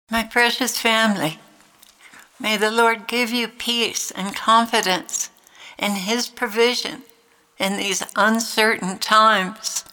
My precious family, may the Lord give you peace and confidence in His provision in these uncertain times.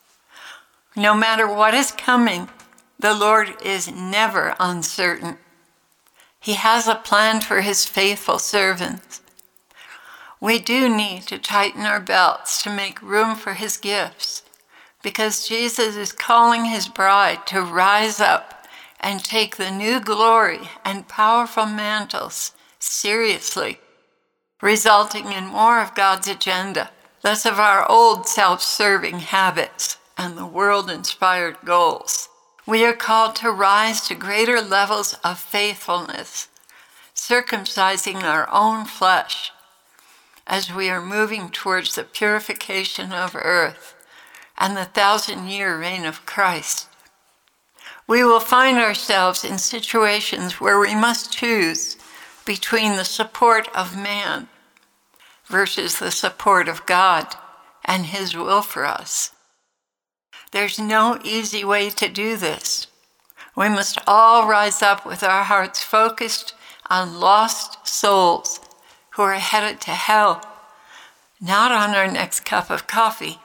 No matter what is coming, the Lord is never uncertain. He has a plan for His faithful servants. We do need to tighten our belts to make room for His gifts, because Jesus is calling His bride to rise up and take the new glory and powerful mantles seriously, resulting in more of God's agenda, less of our old self-serving habits and the world-inspired goals. We are called to rise to greater levels of faithfulness, circumcising our own flesh as we are moving towards the purification of earth and the 1,000-year reign of Christ. We will find ourselves in situations where we must choose between the support of man versus the support of God and His will for us. There's no easy way to do this. We must all rise up with our hearts focused on lost souls who are headed to hell, not on our next cup of coffee.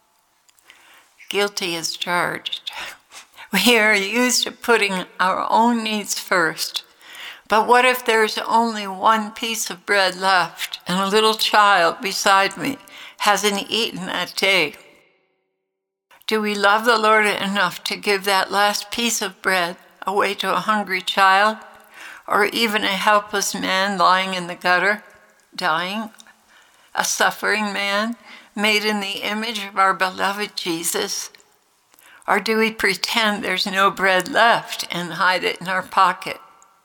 Guilty as charged. We are used to putting our own needs first. But what if there's only one piece of bread left and a little child beside me hasn't eaten that day? Do we love the Lord enough to give that last piece of bread away to a hungry child, or even a helpless man lying in the gutter, dying, a suffering man made in the image of our beloved Jesus? Or do we pretend there's no bread left and hide it in our pocket?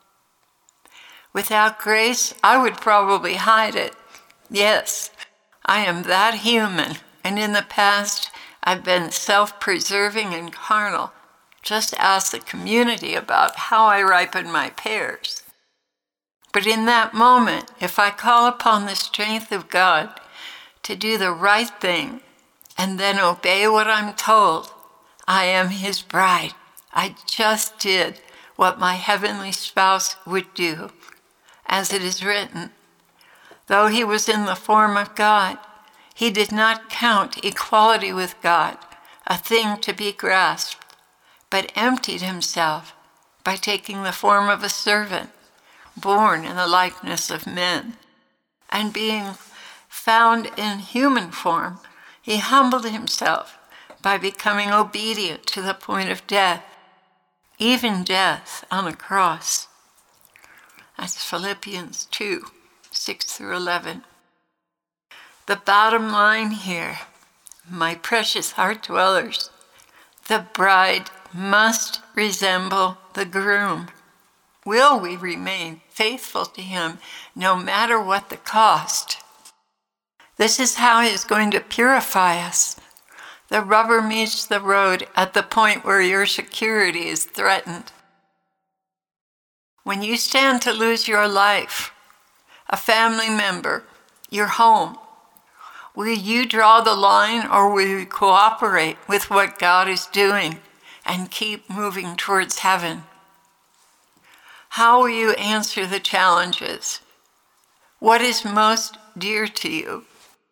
Without grace, I would probably hide it. Yes, I am that human, and in the past, I've been self-preserving and carnal. Just ask the community about how I ripen my pears. But in that moment, if I call upon the strength of God to do the right thing and then obey what I'm told, I am His bride. I just did what my heavenly spouse would do. As it is written, though He was in the form of God, He did not count equality with God a thing to be grasped, but emptied Himself by taking the form of a servant, born in the likeness of men. And being found in human form, He humbled Himself by becoming obedient to the point of death, even death on a cross. That's Philippians 2, 6-11. The bottom line here, my precious heart dwellers, the bride must resemble the groom. Will we remain faithful to Him no matter what the cost? This is how He is going to purify us. The rubber meets the road at the point where your security is threatened. When you stand to lose your life, a family member, your home, will you draw the line, or will you cooperate with what God is doing and keep moving towards heaven? How will you answer the challenges? What is most dear to you?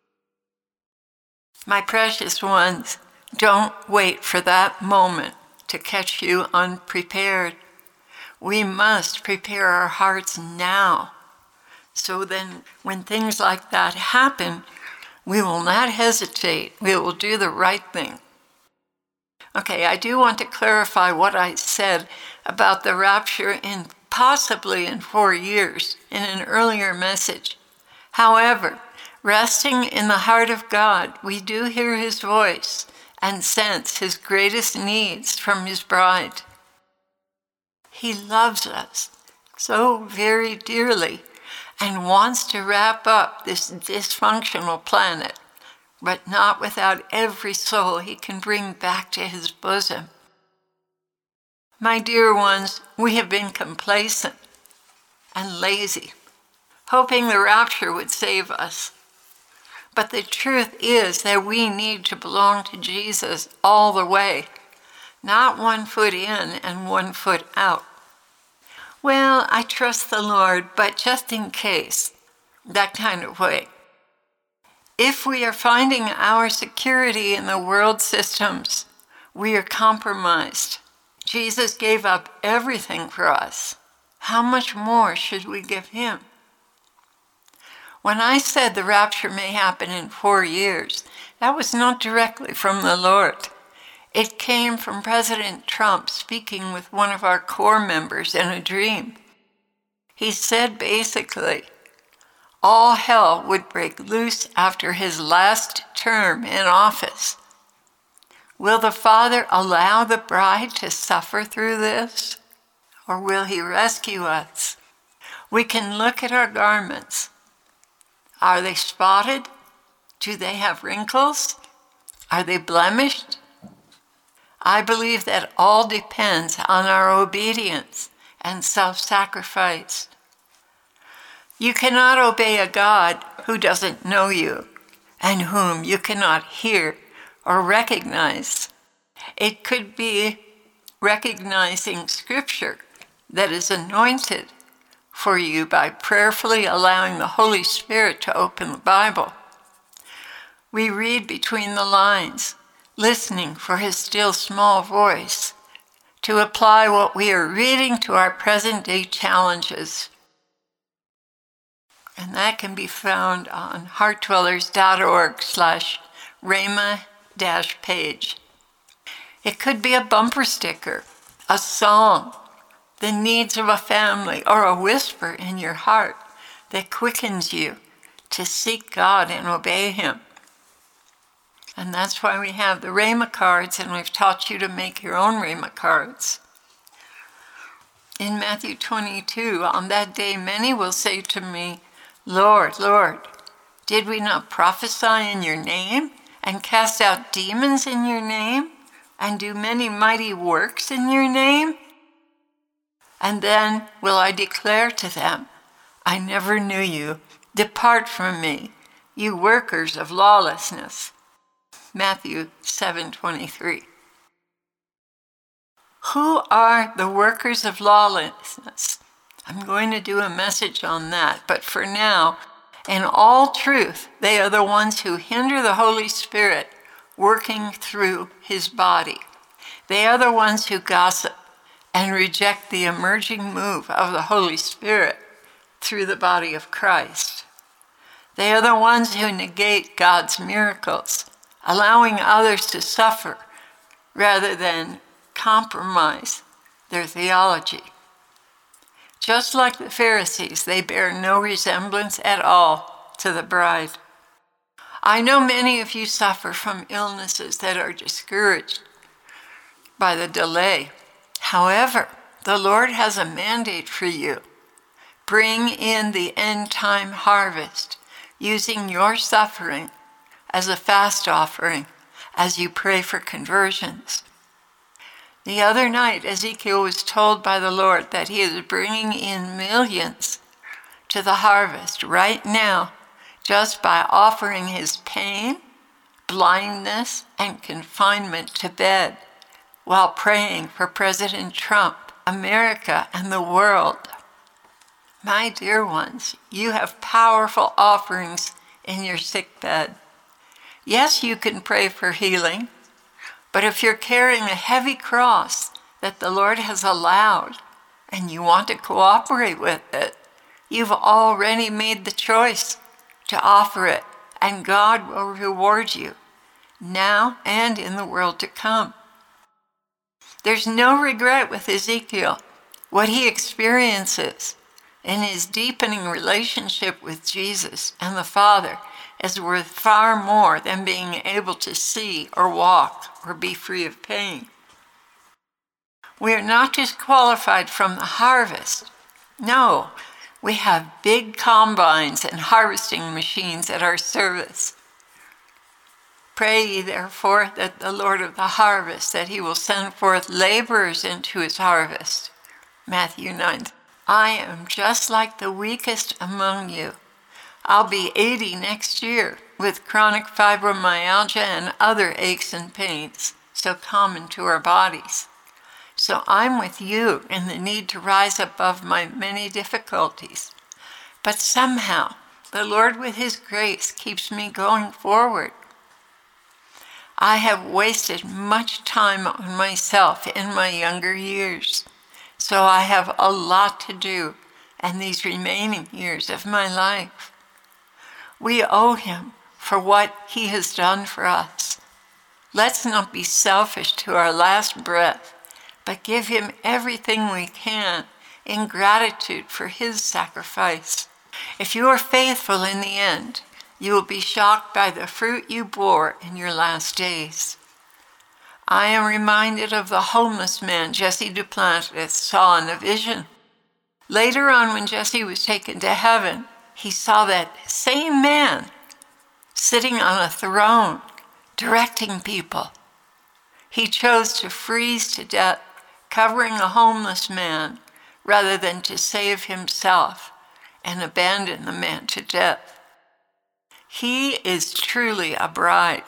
My precious ones, don't wait for that moment to catch you unprepared. We must prepare our hearts now, so then when things like that happen, we will not hesitate. We will do the right thing. Okay, I do want to clarify what I said about the rapture possibly in 4 years in an earlier message. However, resting in the heart of God, we do hear His voice and sense His greatest needs from His bride. He loves us so very dearly and wants to wrap up this dysfunctional planet, but not without every soul He can bring back to His bosom. My dear ones, we have been complacent and lazy, hoping the rapture would save us. But the truth is that we need to belong to Jesus all the way, not 1 foot in and 1 foot out. Well, I trust the Lord, but just in case, that kind of way. If we are finding our security in the world systems, we are compromised. Jesus gave up everything for us. How much more should we give him? When I said the rapture may happen in 4 years, that was not directly from the Lord. It came from President Trump speaking with one of our core members in a dream. He said basically, all hell would break loose after his last term in office. Will the Father allow the bride to suffer through this? Or will he rescue us? We can look at our garments. Are they spotted? Do they have wrinkles? Are they blemished? I believe that all depends on our obedience and self-sacrifice. You cannot obey a God who doesn't know you and whom you cannot hear or recognize. It could be recognizing Scripture that is anointed for you by prayerfully allowing the Holy Spirit to open the Bible. We read between the lines, listening for his still small voice to apply what we are reading to our present-day challenges. And that can be found on heartdwellers.org/Rhema-page. It could be a bumper sticker, a song, the needs of a family, or a whisper in your heart that quickens you to seek God and obey him. And that's why we have the Rhema cards, and we've taught you to make your own Rhema cards. In Matthew 22, on that day many will say to me, Lord, Lord, did we not prophesy in your name and cast out demons in your name and do many mighty works in your name? And then will I declare to them, I never knew you. Depart from me, you workers of lawlessness. Matthew 7:23. Who are the workers of lawlessness? I'm going to do a message on that, but for now, in all truth, they are the ones who hinder the Holy Spirit working through his body. They are the ones who gossip and reject the emerging move of the Holy Spirit through the body of Christ. They are the ones who negate God's miracles, allowing others to suffer rather than compromise their theology. Just like the Pharisees, they bear no resemblance at all to the bride. I know many of you suffer from illnesses that are discouraged by the delay. However, the Lord has a mandate for you. Bring in the end-time harvest, using your suffering as a fast offering as you pray for conversions. The other night, Ezekiel was told by the Lord that he is bringing in millions to the harvest right now just by offering his pain, blindness, and confinement to bed while praying for President Trump, America, and the world. My dear ones, you have powerful offerings in your sick bed. Yes, you can pray for healing, but if you're carrying a heavy cross that the Lord has allowed and you want to cooperate with it, you've already made the choice to offer it, and God will reward you now and in the world to come. There's no regret with Ezekiel. What he experiences in his deepening relationship with Jesus and the Father is worth far more than being able to see or walk or be free of pain. We are not disqualified from the harvest. No, we have big combines and harvesting machines at our service. Pray ye therefore that the Lord of the harvest, that he will send forth laborers into his harvest. Matthew 9. I am just like the weakest among you. I'll be 80 next year with chronic fibromyalgia and other aches and pains so common to our bodies. So I'm with you in the need to rise above my many difficulties. But somehow, the Lord with His grace keeps me going forward. I have wasted much time on myself in my younger years, so I have a lot to do in these remaining years of my life. We owe Him for what He has done for us. Let's not be selfish to our last breath, but give Him everything we can in gratitude for His sacrifice. If you are faithful in the end, you will be shocked by the fruit you bore in your last days. I am reminded of the homeless man Jesse Duplantis saw in a vision. Later on, when Jesse was taken to heaven, he saw that same man sitting on a throne, directing people. He chose to freeze to death, covering a homeless man, rather than to save himself and abandon the man to death. He is truly a bride.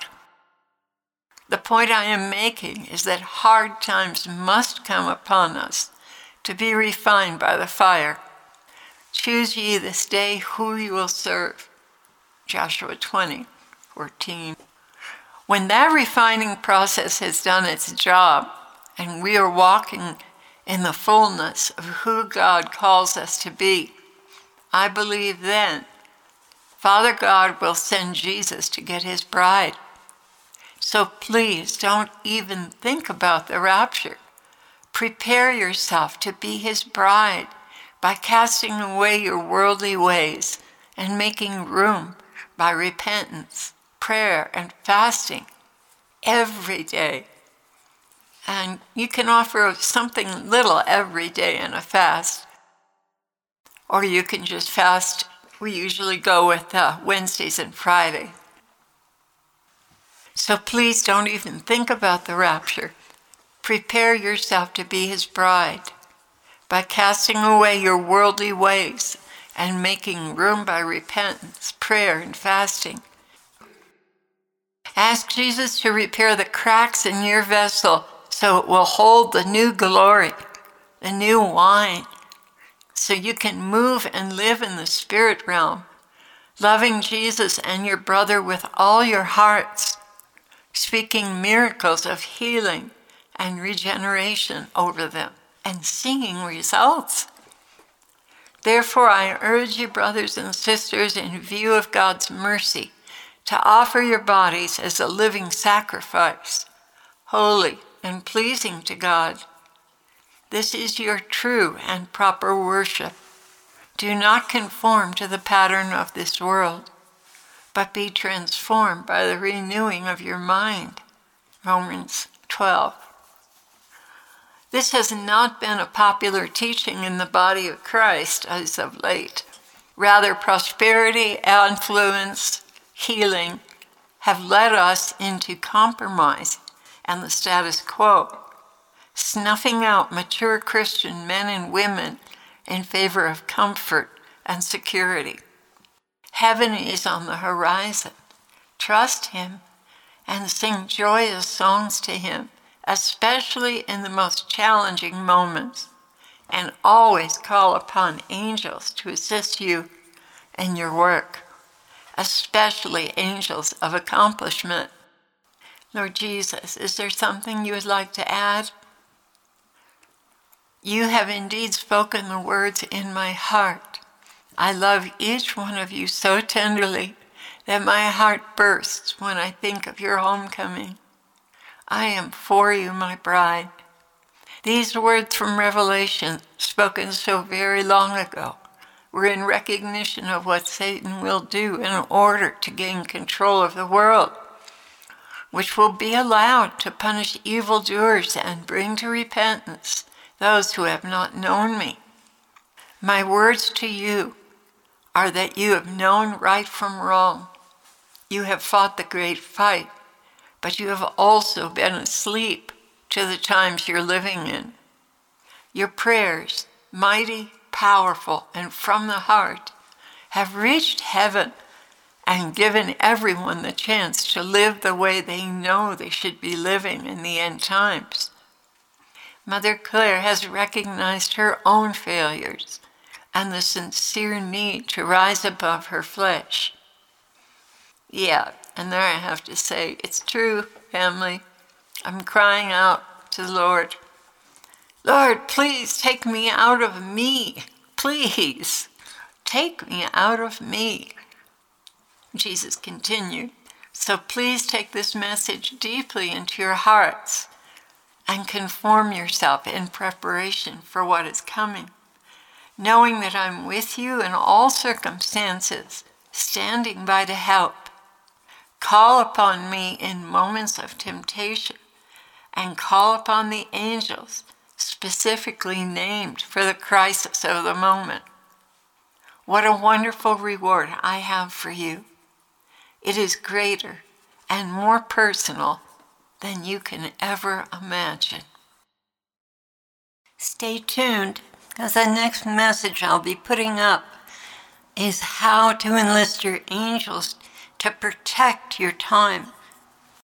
The point I am making is that hard times must come upon us to be refined by the fire. Choose ye this day who you will serve. Joshua 20:14. When that refining process has done its job and we are walking in the fullness of who God calls us to be, I believe then Father God will send Jesus to get His bride. So please don't even think about the rapture. Prepare yourself to be His bride by casting away your worldly ways and making room by repentance, prayer, and fasting every day. And you can offer something little every day in a fast. Or you can just fast. We usually go with Wednesdays and Fridays. So please don't even think about the rapture. Prepare yourself to be His bride by casting away your worldly ways and making room by repentance, prayer, and fasting. Ask Jesus to repair the cracks in your vessel so it will hold the new glory, the new wine, so you can move and live in the spirit realm, loving Jesus and your brother with all your hearts, speaking miracles of healing and regeneration over them, and seeing results. Therefore, I urge you, brothers and sisters, in view of God's mercy, to offer your bodies as a living sacrifice, holy and pleasing to God. This is your true and proper worship. Do not conform to the pattern of this world, but be transformed by the renewing of your mind. Romans 12. This has not been a popular teaching in the body of Christ as of late. Rather, prosperity, affluence, healing have led us into compromise and the status quo, snuffing out mature Christian men and women in favor of comfort and security. Heaven is on the horizon. Trust Him and sing joyous songs to Him, especially in the most challenging moments, and always call upon angels to assist you in your work, especially angels of accomplishment. Lord Jesus, is there something you would like to add? You have indeed spoken the words in my heart. I love each one of you so tenderly that my heart bursts when I think of your homecoming. I am for you, my bride. These words from Revelation, spoken so very long ago, were in recognition of what Satan will do in order to gain control of the world, which will be allowed to punish evildoers and bring to repentance those who have not known me. My words to you are that you have known right from wrong. You have fought the great fight, but you have also been asleep to the times you're living in. Your prayers, mighty, powerful, and from the heart, have reached heaven and given everyone the chance to live the way they know they should be living in the end times. Mother Claire has recognized her own failures and the sincere need to rise above her flesh. Yeah, and there I have to say, it's true, family. I'm crying out to the Lord. Lord, please take me out of me. Please, take me out of me. Jesus continued, so please take this message deeply into your hearts and conform yourself in preparation for what is coming, knowing that I'm with you in all circumstances, standing by to help. Call upon me in moments of temptation, and call upon the angels specifically named for the crisis of the moment. What a wonderful reward I have for you. It is greater and more personal than you can ever imagine. Stay tuned, because the next message I'll be putting up is how to enlist your angels to protect your time